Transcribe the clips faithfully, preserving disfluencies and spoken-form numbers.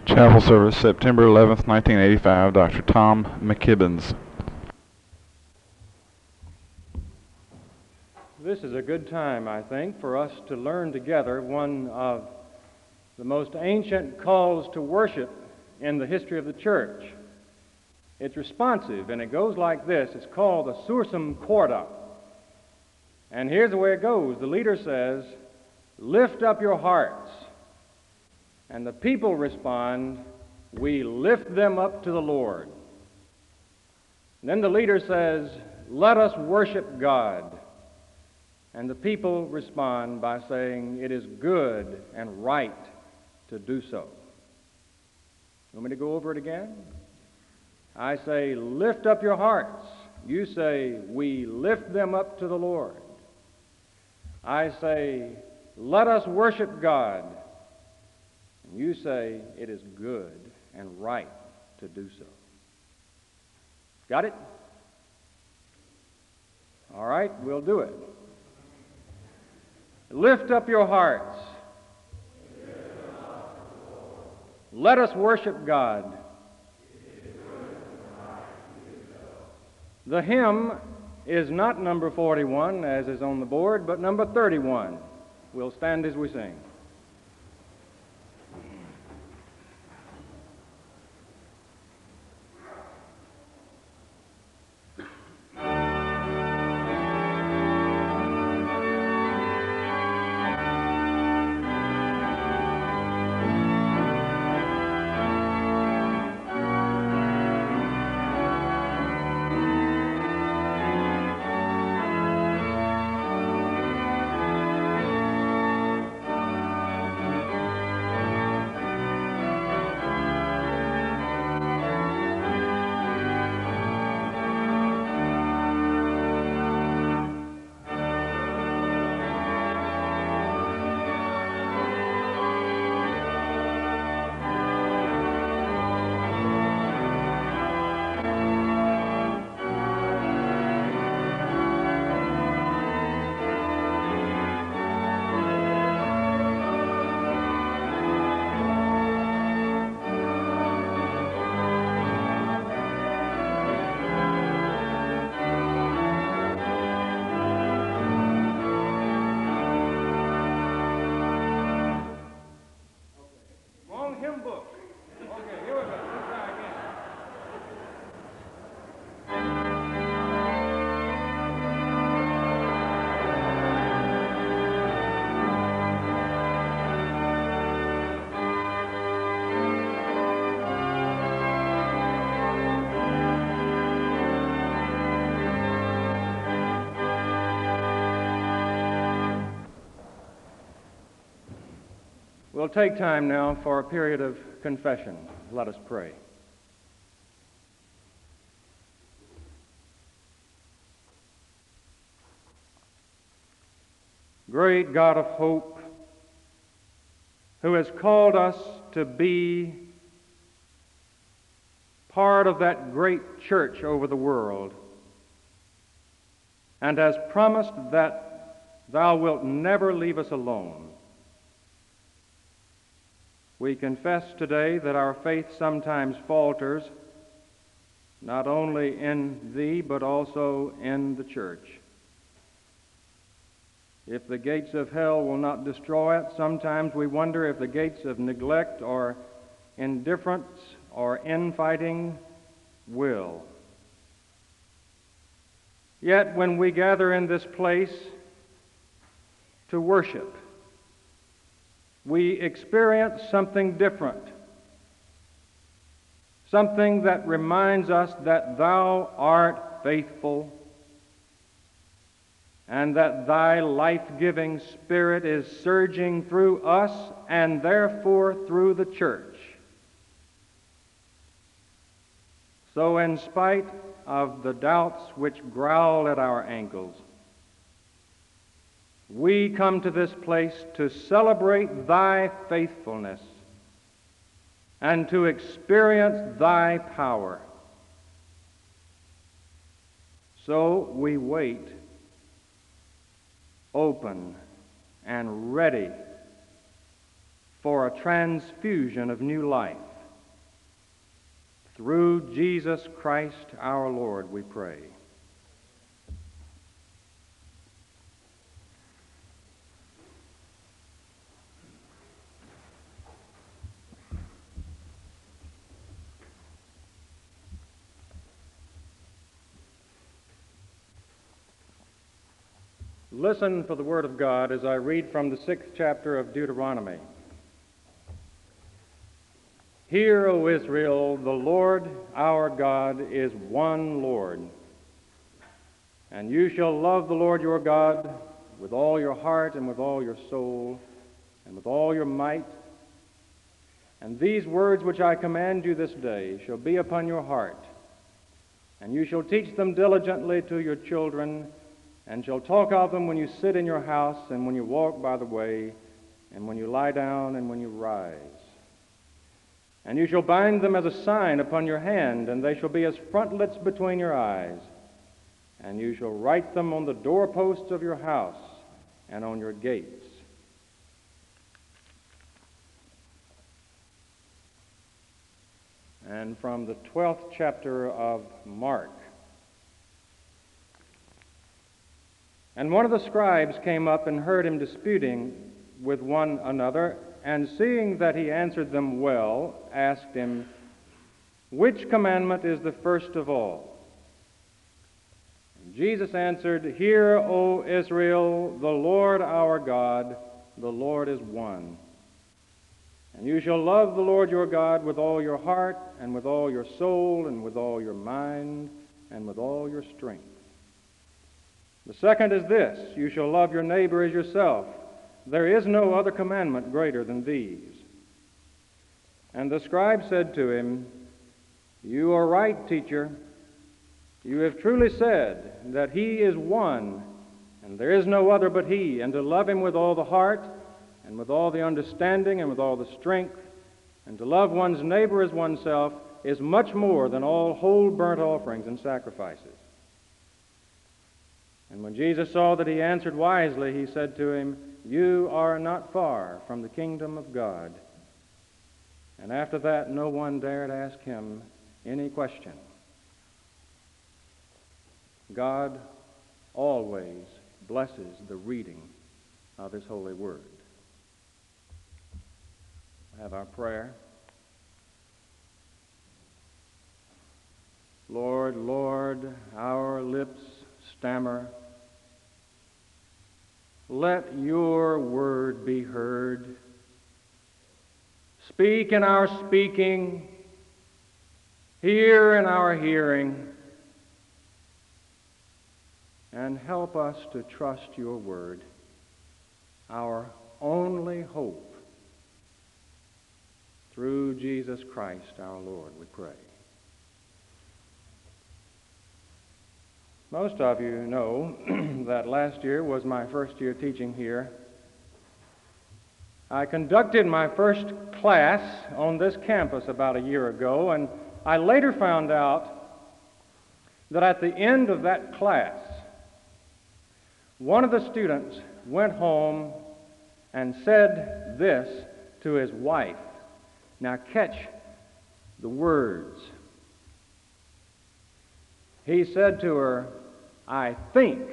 Chapel service, September eleventh, nineteen eighty-five, Doctor Tom McKibbins. This is a good time, I think, for us to learn together one of the most ancient calls to worship in the history of the church. It's responsive, and it goes like this. It's called the Sursum Corda. And here's the way it goes. The leader says, "Lift up your hearts." And the people respond, "We lift them up to the Lord." And then the leader says, "Let us worship God." And the people respond by saying, "It is good and right to do so." You want me to go over it again? I say, "Lift up your hearts." You say, "We lift them up to the Lord." I say, "Let us worship God." And you say, "It is good and right to do so." Got it? All right, we'll do it. Lift up your hearts. Let us worship God. The hymn is not number forty-one, as is on the board, but number thirty-one. We'll stand as we sing. We'll take time now for a period of confession. Let us pray. Great God of hope, who has called us to be part of that great church over the world, and has promised that thou wilt never leave us alone. We confess today that our faith sometimes falters, not only in thee, but also in the church. If the gates of hell will not destroy it, sometimes we wonder if the gates of neglect or indifference or infighting will. Yet when we gather in this place to worship, we experience something different, something that reminds us that thou art faithful and that thy life-giving Spirit is surging through us and therefore through the church. So in spite of the doubts which growl at our ankles, we come to this place to celebrate thy faithfulness and to experience thy power. So we wait, open and ready for a transfusion of new life. Through Jesus Christ our Lord, we pray. Listen for the word of God as I read from the sixth chapter of Deuteronomy. Hear, O Israel, the Lord our God is one Lord. And you shall love the Lord your God with all your heart and with all your soul and with all your might. And these words which I command you this day shall be upon your heart, and you shall teach them diligently to your children, and shall talk of them when you sit in your house, and when you walk by the way, and when you lie down, and when you rise. And you shall bind them as a sign upon your hand, and they shall be as frontlets between your eyes. And you shall write them on the doorposts of your house and on your gates. And from the twelfth chapter of Mark. And one of the scribes came up and heard him disputing with one another, and seeing that he answered them well, asked him, "Which commandment is the first of all?" And Jesus answered, "Hear, O Israel, the Lord our God, the Lord is one. And you shall love the Lord your God with all your heart, and with all your soul, and with all your mind, and with all your strength. The second is this, you shall love your neighbor as yourself. There is no other commandment greater than these." And the scribe said to him, "You are right, teacher. You have truly said that he is one, and there is no other but he, and to love him with all the heart, and with all the understanding, and with all the strength, and to love one's neighbor as oneself is much more than all whole burnt offerings and sacrifices." And when Jesus saw that he answered wisely, he said to him, "You are not far from the kingdom of God." And after that, no one dared ask him any question. God always blesses the reading of his holy word. We have our prayer. Lord, Lord, our lips stammer. Let your word be heard. Speak in our speaking, hear in our hearing, and help us to trust your word, our only hope. Through Jesus Christ our Lord, we pray. Most of you know that last year was my first year teaching here. I conducted my first class on this campus about a year ago, and I later found out that at the end of that class, one of the students went home and said this to his wife. Now catch the words. He said to her, I think,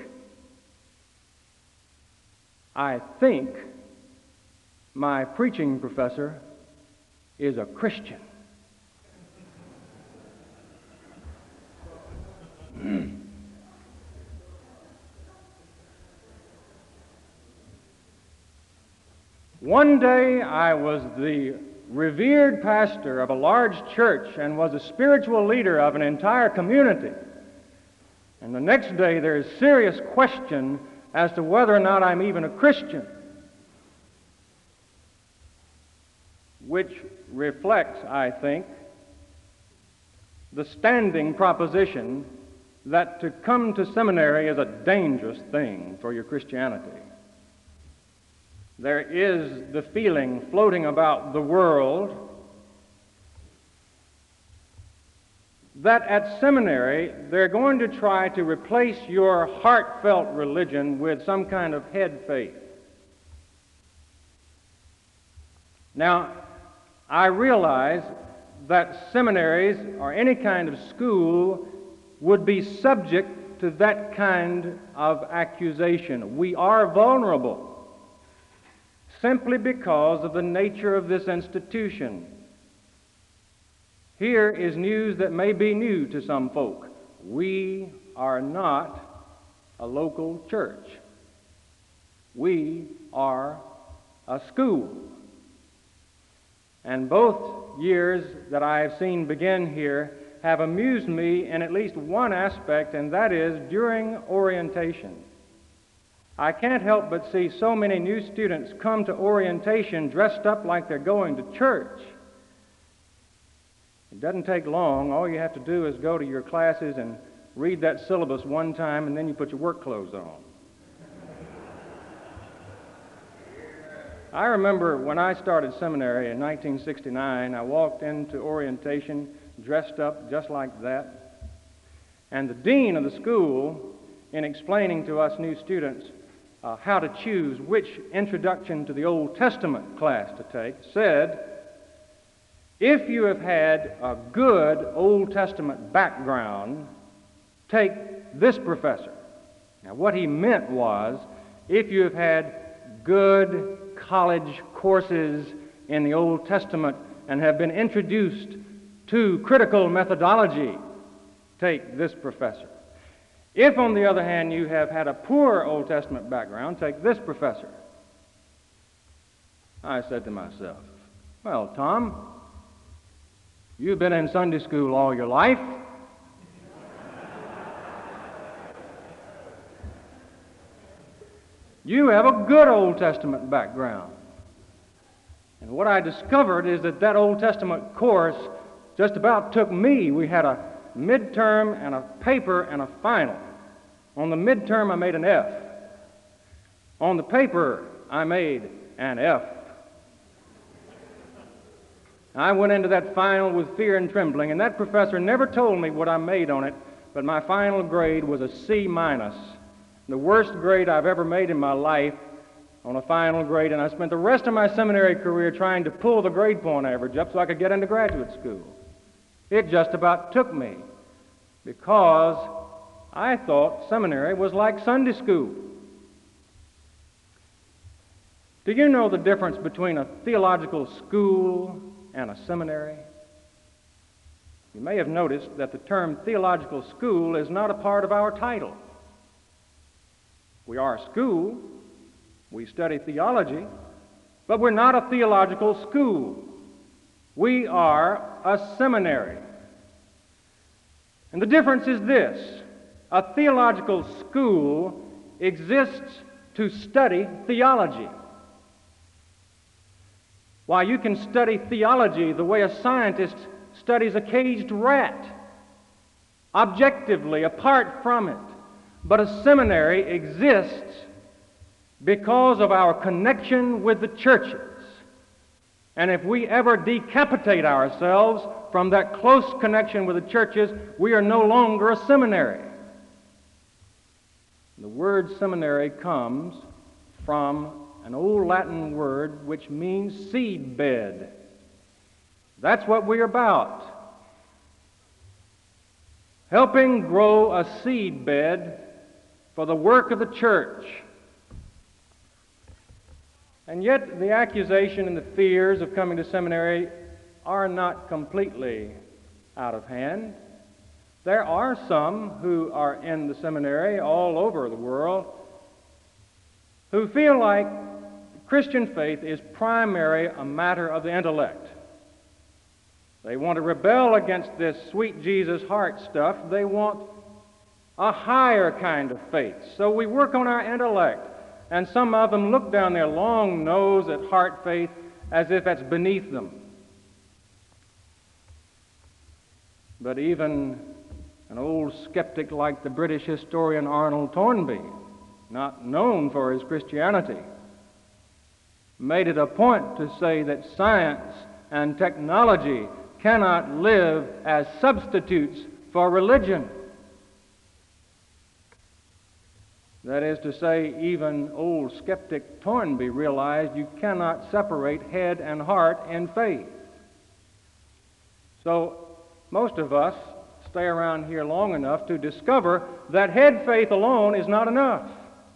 I think my preaching professor is a Christian. One day I was the revered pastor of a large church and was a spiritual leader of an entire community. And the next day there is serious question as to whether or not I'm even a Christian, which reflects, I think, the standing proposition that to come to seminary is a dangerous thing for your Christianity. There is the feeling floating about the world that at seminary they're going to try to replace your heartfelt religion with some kind of head faith. Now, I realize that seminaries or any kind of school would be subject to that kind of accusation. We are vulnerable simply because of the nature of this institution. Here is news that may be new to some folk. We are not a local church. We are a school. And both years that I have seen begin here have amused me in at least one aspect, and that is during orientation. I can't help but see so many new students come to orientation dressed up like they're going to church. It doesn't take long. All you have to do is go to your classes and read that syllabus one time, and then you put your work clothes on. I remember when I started seminary in nineteen sixty-nine, I walked into orientation dressed up just like that. And the dean of the school, in explaining to us new students uh, how to choose which introduction to the Old Testament class to take, said, if you have had a good Old Testament background, take this professor. Now, what he meant was, if you have had good college courses in the Old Testament and have been introduced to critical methodology, take this professor. If, on the other hand, you have had a poor Old Testament background, take this professor. I said to myself, well, Tom, you've been in Sunday school all your life. You have a good Old Testament background. And what I discovered is that that Old Testament course just about took me. We had a midterm and a paper and a final. On the midterm, I made an F. On the paper, I made an F. I went into that final with fear and trembling, and that professor never told me what I made on it, but my final grade was a C minus, the worst grade I've ever made in my life on a final grade, and I spent the rest of my seminary career trying to pull the grade point average up so I could get into graduate school. It just about took me because I thought seminary was like Sunday school. Do you know the difference between a theological school and a seminary? You may have noticed that the term theological school is not a part of our title. We are a school, we study theology, but we're not a theological school. We are a seminary. And the difference is this: a theological school exists to study theology. Why, you can study theology the way a scientist studies a caged rat, objectively, apart from it. But a seminary exists because of our connection with the churches. And if we ever decapitate ourselves from that close connection with the churches, we are no longer a seminary. The word seminary comes from an old Latin word which means seed bed. That's what we're about. Helping grow a seed bed for the work of the church. And yet the accusation and the fears of coming to seminary are not completely out of hand. There are some who are in the seminary all over the world who feel like Christian faith is primarily a matter of the intellect. They want to rebel against this sweet Jesus heart stuff. They want a higher kind of faith. So we work on our intellect. And some of them look down their long nose at heart faith as if that's beneath them. But even an old skeptic like the British historian Arnold Toynbee, not known for his Christianity, made it a point to say that science and technology cannot live as substitutes for religion. That is to say, even old skeptic Toynbee realized you cannot separate head and heart in faith. So most of us stay around here long enough to discover that head faith alone is not enough.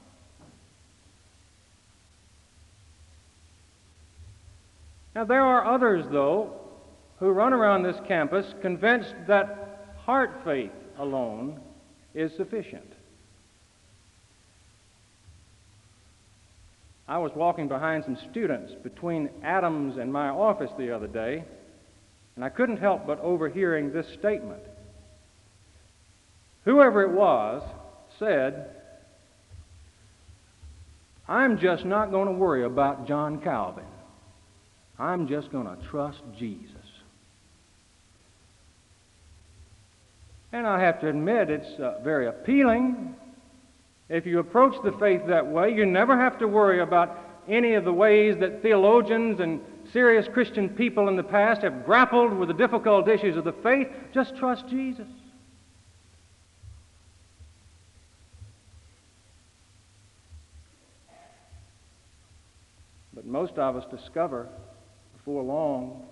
Now, there are others, though, who run around this campus convinced that heart faith alone is sufficient. I was walking behind some students between Adams and my office the other day, and I couldn't help but overhearing this statement. Whoever it was said, "I'm just not going to worry about John Calvin. I'm just going to trust Jesus." And I have to admit, it's uh, very appealing. If you approach the faith that way, you never have to worry about any of the ways that theologians and serious Christian people in the past have grappled with the difficult issues of the faith. Just trust Jesus. But most of us discover before long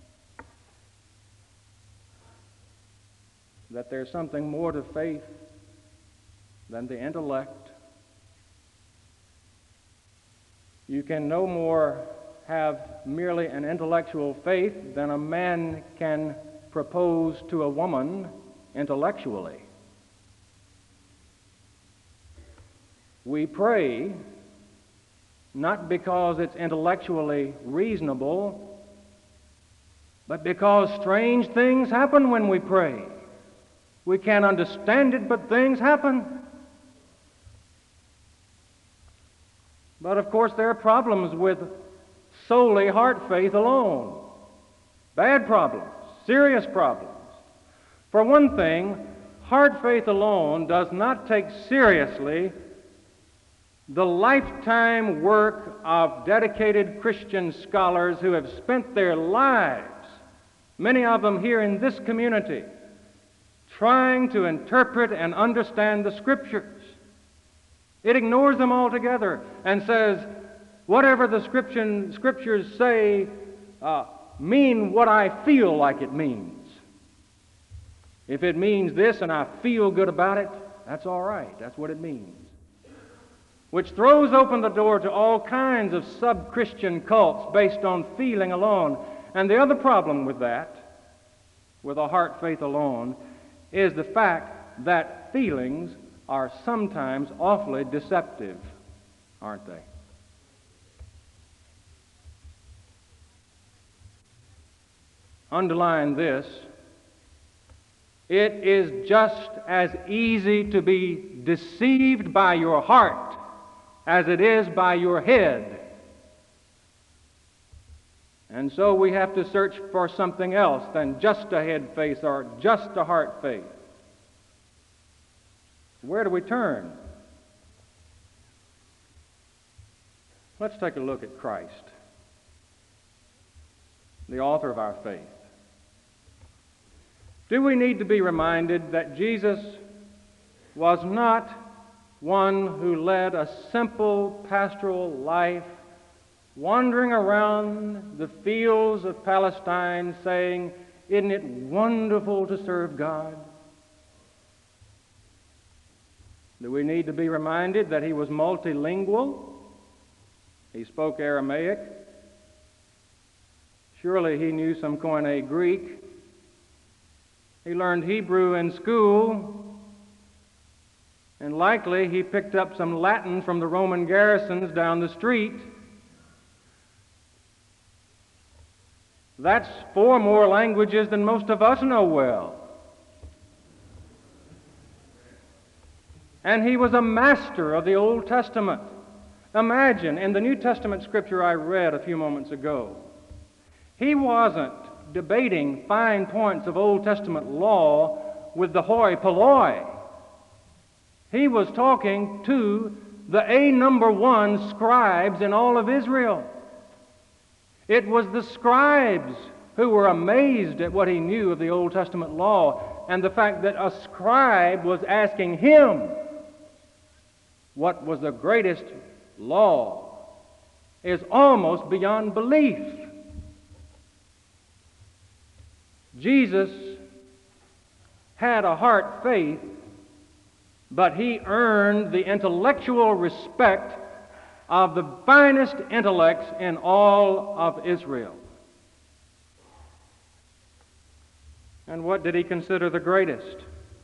that there's something more to faith than the intellect. You can no more have merely an intellectual faith than a man can propose to a woman intellectually. We pray not because it's intellectually reasonable, but because strange things happen when we pray. We can't understand it, but things happen. But of course, there are problems with solely heart faith alone. Bad problems, serious problems. For one thing, heart faith alone does not take seriously the lifetime work of dedicated Christian scholars who have spent their lives, many of them here in this community, trying to interpret and understand the Scriptures. It ignores them altogether and says, whatever the scripture, Scriptures say uh, mean what I feel like it means. If it means this and I feel good about it, that's all right. That's what it means. Which throws open the door to all kinds of sub-Christian cults based on feeling alone. And the other problem with that, with a heart faith alone, is the fact that feelings are sometimes awfully deceptive, aren't they? Underline this: it is just as easy to be deceived by your heart as it is by your head. And so we have to search for something else than just a head faith or just a heart faith. Where do we turn? Let's take a look at Christ, the author of our faith. Do we need to be reminded that Jesus was not one who led a simple pastoral life, wandering around the fields of Palestine saying, "Isn't it wonderful to serve God?" Do we need to be reminded that he was multilingual? He spoke Aramaic. Surely he knew some Koine Greek. He learned Hebrew in school. And likely he picked up some Latin from the Roman garrisons down the street. That's four more languages than most of us know well. And he was a master of the Old Testament. Imagine, in the New Testament scripture I read a few moments ago, he wasn't debating fine points of Old Testament law with the hoi polloi. He was talking to the A number one scribes in all of Israel. It was the scribes who were amazed at what he knew of the Old Testament law and the fact that a scribe was asking him what was the greatest law is almost beyond belief. Jesus had a heart faith, but he earned the intellectual respect of the finest intellects in all of Israel. And what did he consider the greatest?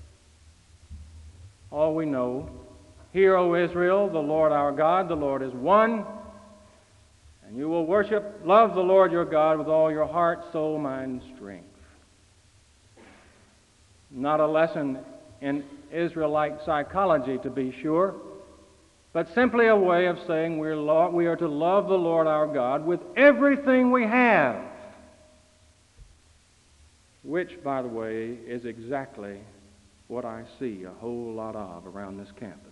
All we know, hear, O Israel, the Lord our God, the Lord is one, and you will worship, love the Lord your God with all your heart, soul, mind, and strength. Not a lesson in Israelite psychology, to be sure, but simply a way of saying we're lo- we are to love the Lord our God with everything we have, which, by the way, is exactly what I see a whole lot of around this campus.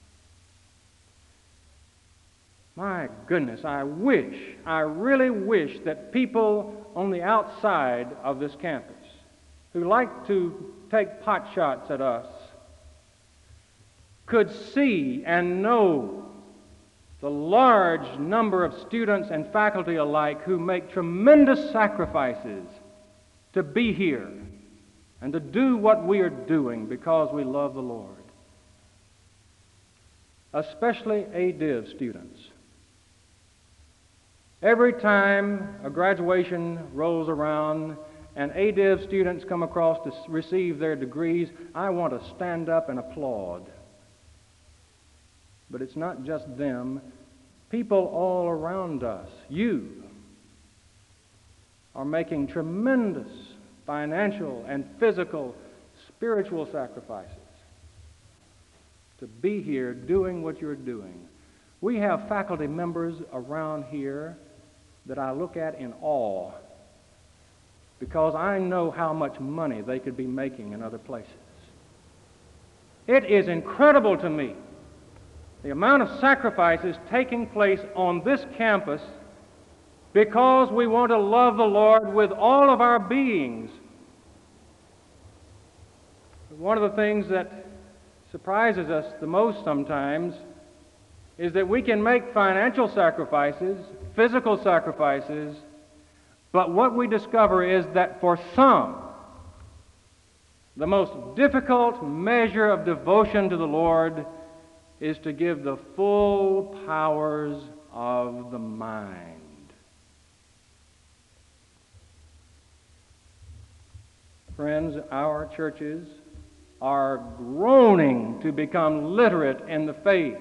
My goodness, I wish, I really wish that people on the outside of this campus who like to take pot shots at us could see and know the large number of students and faculty alike who make tremendous sacrifices to be here and to do what we are doing because we love the Lord. Especially A Div students. Every time a graduation rolls around and A Div students come across to receive their degrees, I want to stand up and applaud. But it's not just them. People all around us, you, are making tremendous financial and physical, spiritual sacrifices to be here doing what you're doing. We have faculty members around here that I look at in awe because I know how much money they could be making in other places. It is incredible to me the amount of sacrifices taking place on this campus because we want to love the Lord with all of our beings. One of the things that surprises us the most sometimes is that we can make financial sacrifices, physical sacrifices, but what we discover is that for some, the most difficult measure of devotion to the Lord is to give the full powers of the mind. Friends, our churches are groaning to become literate in the faith.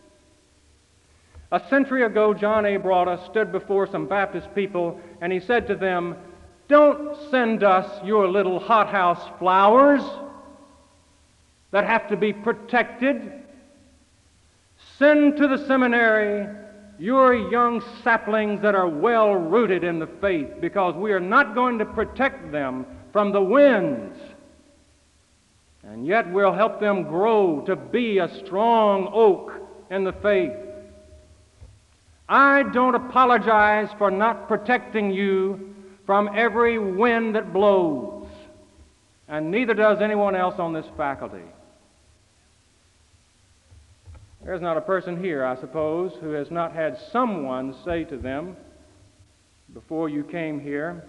A century ago, John A. Broada stood before some Baptist people and he said to them, "Don't send us your little hothouse flowers that have to be protected. Send to the seminary your young saplings that are well rooted in the faith, because we are not going to protect them from the winds. And yet we'll help them grow to be a strong oak in the faith. I don't apologize for not protecting you from every wind that blows, and neither does anyone else on this faculty. There's not a person here, I suppose, who has not had someone say to them before you came here,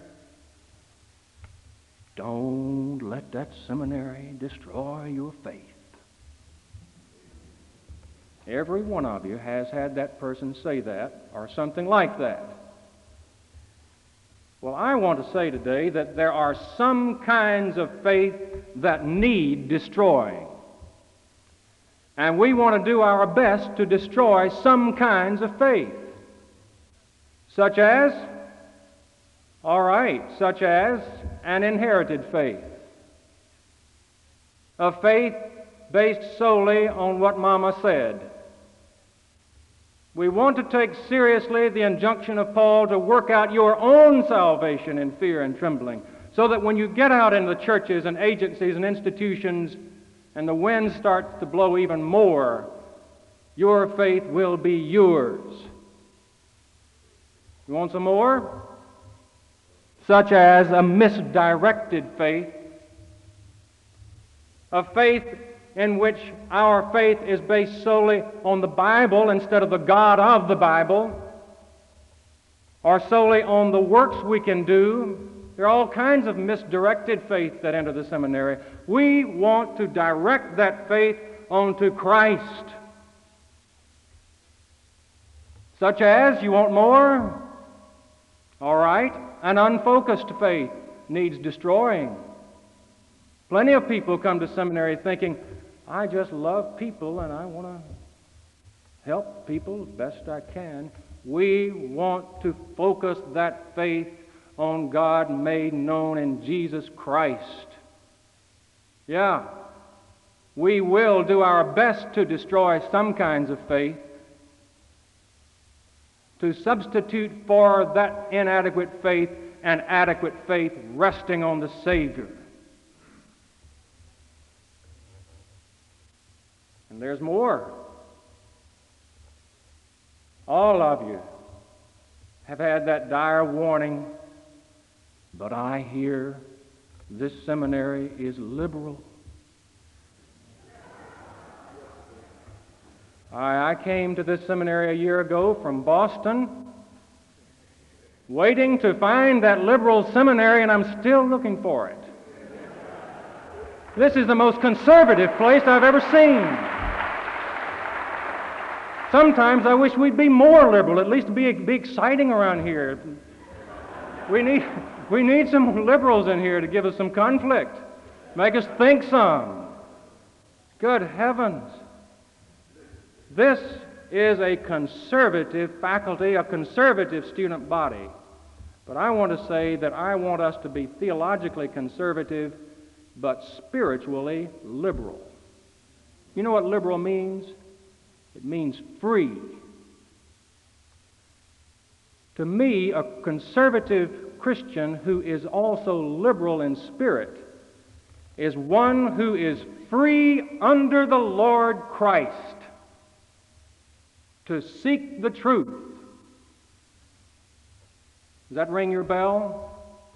"Don't let that seminary destroy your faith." Every one of you has had that person say that, or something like that. Well, I want to say today that there are some kinds of faith that need destroying. And we want to do our best to destroy some kinds of faith. Such as, all right, such as an inherited faith. A faith based solely on what Mama said. We want to take seriously the injunction of Paul to work out your own salvation in fear and trembling, so that when you get out in the churches and agencies and institutions and the wind starts to blow even more, your faith will be yours. You want some more? Such as a misdirected faith, a faith in which our faith is based solely on the Bible instead of the God of the Bible, or solely on the works we can do There are all kinds of misdirected faith that enter the seminary. We want to direct that faith onto Christ. Such as, you want more? All right. An unfocused faith needs destroying. Plenty of people come to seminary thinking, I just love people and I want to help people best I can. We want to focus that faith on God made known in Jesus Christ. Yeah, we will do our best to destroy some kinds of faith, to substitute for that inadequate faith an adequate faith resting on the Savior. And there's more. All of you have had that dire warning, but I hear this seminary is liberal. I, I came to this seminary a year ago from Boston, waiting to find that liberal seminary, and I'm still looking for it. This is the most conservative place I've ever seen. Sometimes I wish we'd be more liberal, at least be, be exciting around here. We need, we need some liberals in here to give us some conflict, make us think some. Good heavens. This is a conservative faculty, a conservative student body. But I want to say that I want us to be theologically conservative, but spiritually liberal. You know what liberal means? It means free. To me, a conservative Christian who is also liberal in spirit is one who is free under the Lord Christ to seek the truth. Does that ring your bell?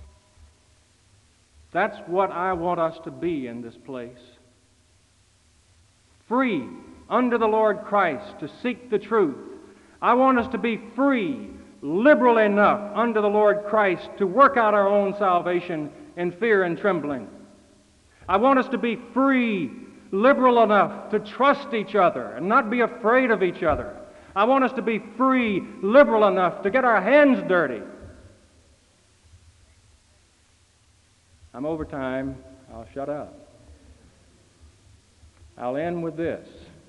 That's what I want us to be in this place. Free under the Lord Christ to seek the truth. I want us to be free, liberal enough under the Lord Christ to work out our own salvation in fear and trembling. I want us to be free, liberal enough to trust each other and not be afraid of each other. I want us to be free, liberal enough to get our hands dirty. I'm over time. I'll shut up. I'll end with this.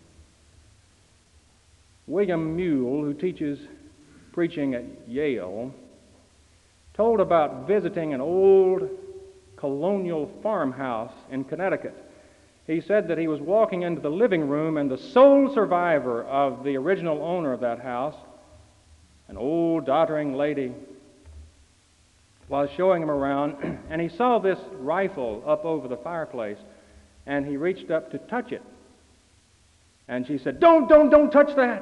William Mule, who teaches preaching at Yale, told about visiting an old colonial farmhouse in Connecticut. He said that he was walking into the living room and the sole survivor of the original owner of that house, an old doddering lady, was showing him around, and he saw this rifle up over the fireplace, and he reached up to touch it. And she said, don't, don't, don't touch that.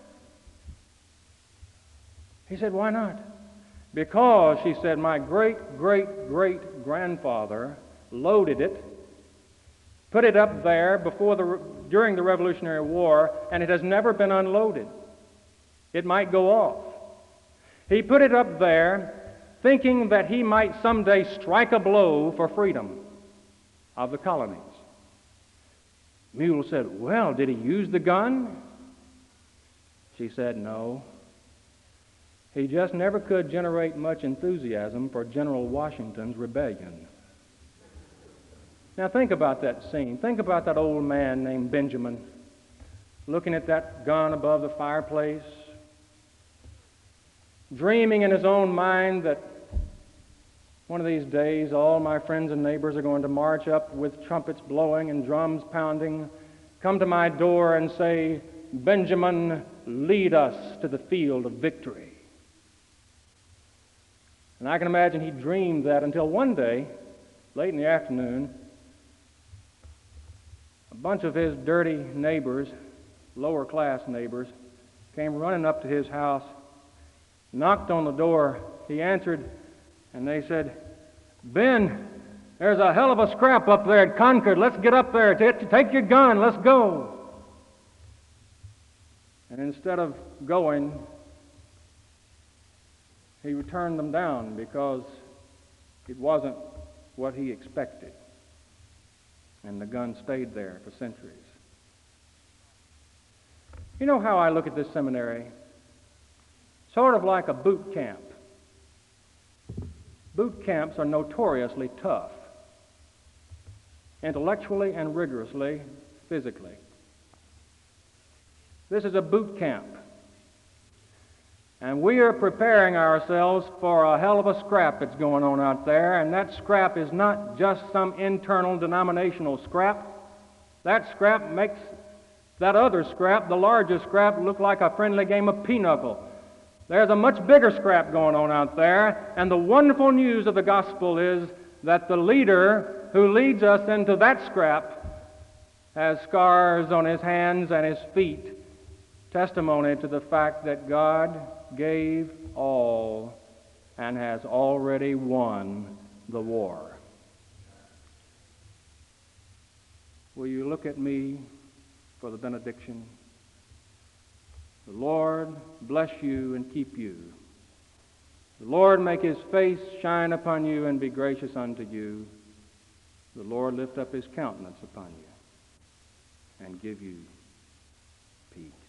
He said, why not? Because, she said, my great, great, great grandfather loaded it, put it up there before the, during the Revolutionary War, and it has never been unloaded. It might go off. He put it up there thinking that he might someday strike a blow for freedom of the colonies. Mule said, well, did he use the gun? She said, no. He just never could generate much enthusiasm for General Washington's rebellion. Now think about that scene. Think about that old man named Benjamin looking at that gun above the fireplace, dreaming in his own mind that one of these days all my friends and neighbors are going to march up with trumpets blowing and drums pounding, come to my door and say, Benjamin, lead us to the field of victory. And I can imagine he dreamed that until one day, late in the afternoon, a bunch of his dirty neighbors, lower class neighbors, came running up to his house, knocked on the door. He answered, and they said, Ben, there's a hell of a scrap up there at Concord. Let's get up there. Take your gun. Let's go. And instead of going, he turned them down because It wasn't what he expected. And the gun stayed there for centuries. You know how I look at this seminary? Sort of like a boot camp. Boot camps are notoriously tough, intellectually and rigorously, physically. This is a boot camp. And we are preparing ourselves for a hell of a scrap that's going on out there, and that scrap is not just some internal denominational scrap. That scrap makes that other scrap, the larger scrap, look like a friendly game of pinochle. There's a much bigger scrap going on out there, and the wonderful news of the gospel is that the leader who leads us into that scrap has scars on his hands and his feet, testimony to the fact that God gave all and has already won the war. Will you look at me for the benediction? The Lord bless you and keep you. The Lord make his face shine upon you and be gracious unto you. The Lord lift up his countenance upon you and give you peace.